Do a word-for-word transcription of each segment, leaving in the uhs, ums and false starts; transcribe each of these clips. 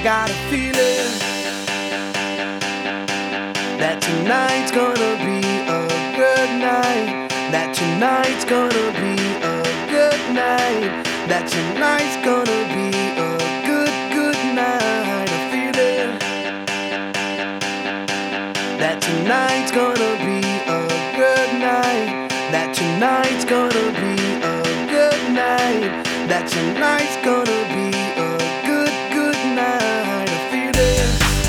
got a feeling that tonight's gonna be a good night. That tonight's gonna be a good night. That tonight's gonna be a good, good night. A feeling that tonight's gonna be a good night. That tonight's gonna be a good night. That tonight's gonna be a good, good night. A feeling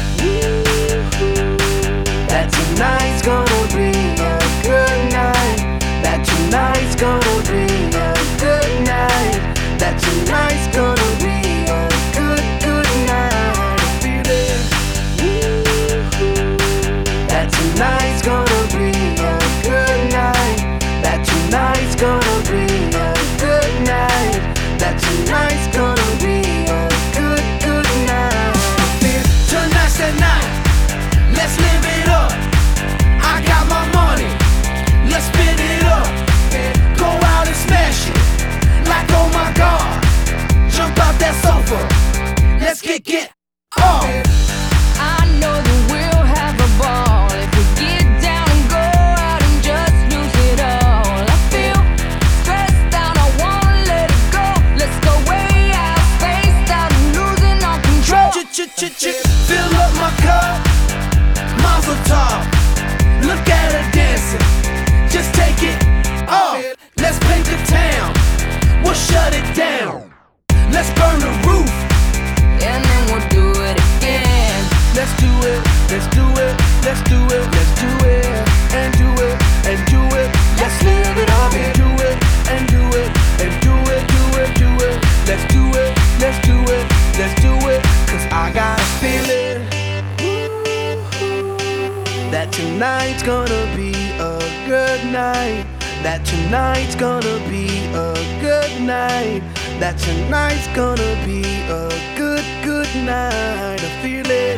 that tonight's gonna be a good night. That tonight's gonna be a good night. That tonight's gonna be a good, good night. A feeling that tonight's gonna be a good night. That tonight's gonna be a good night. That tonight's gonna be a good, good night. I feel tonight's the night. Let's live it up. I got my money. Let's spin it up. Go out and smash it. Like oh my God. Jump out that sofa. Let's kick it off. I know that we'll have a ball if we get down and go out and just lose it all. I feel stressed out, I wanna let it go. Let's go way out, spaced out and losing all control. Fill up my cup, Mazel tov. Look at her dancing, just take it off. Let's paint the town, we'll shut it down. Let's burn the roof, And then we'll do it again. let's do it, let's do it, let's do it, let's do it, and do it, and do it. Let's live it up and do it, and do it, and do it, do it, do it. Let's do it, let's do it, let's do it. Cause I got a feeling that tonight's gonna be a good night. That tonight's gonna be a good night. That tonight's gonna be a good, good night. A feeling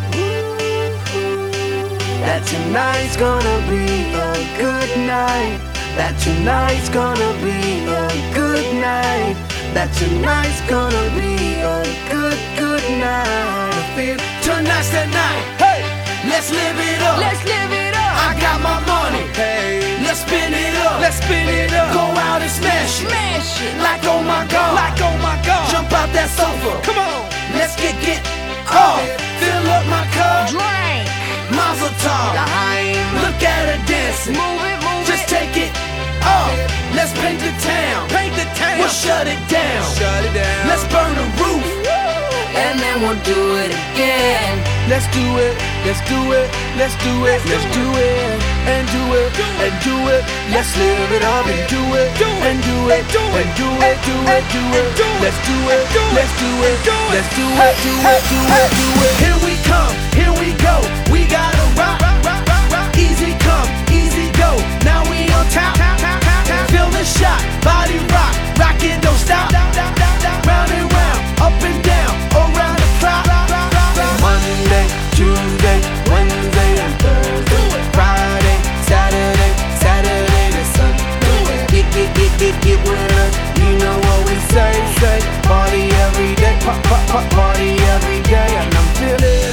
that tonight's gonna be a good night. That tonight's gonna be a good night. That tonight's gonna be a good, good night. I feel tonight's the night. Hey, let's live it up. Let's live it up. I got my money. Hey, let's spin it up. Let's spin it up. Go out and smash it. Smash it. Like oh my God. Like oh my God. Jump out that sofa. Come on. Let's get get off. Fill up my cup. Drink. Mazel tov. L'chaim. Look at her dancing. Move it, move Just it. take it off. Let's paint the town. Paint the town. We'll shut it down. Shut it down. Let's burn the roof. And then we'll do it again. Let's do it, let's do it, let's do it, let's do it, and do it, and do it. Let's live it up and do it, and do it, and do it, do it, do it. Let's do it, let's do it, let's do it, do it, do it, do it. Here we come, here we go. We gotta rock, easy come, easy go. Now we on top, feel the shot, body rock, rockin', don't stop. Round and round, up and down, around the clock. Monday, Tuesday, Wednesday, and Thursday, Friday, Saturday, Saturday to Sunday. Get, get, get, get, get with us. You know what we say, say. Party every day, pop, pop, pop, party every day. And I'm feeling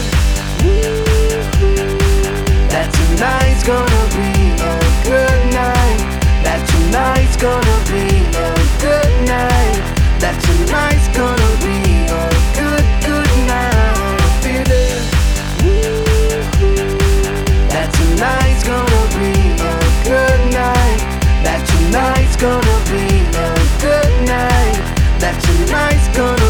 that tonight's gonna be a good night. That tonight's gonna be a good night. That tonight's gonna be a good, good night. I feel it. That tonight's gonna be a good night. That tonight's gonna be a good night. That tonight's gonna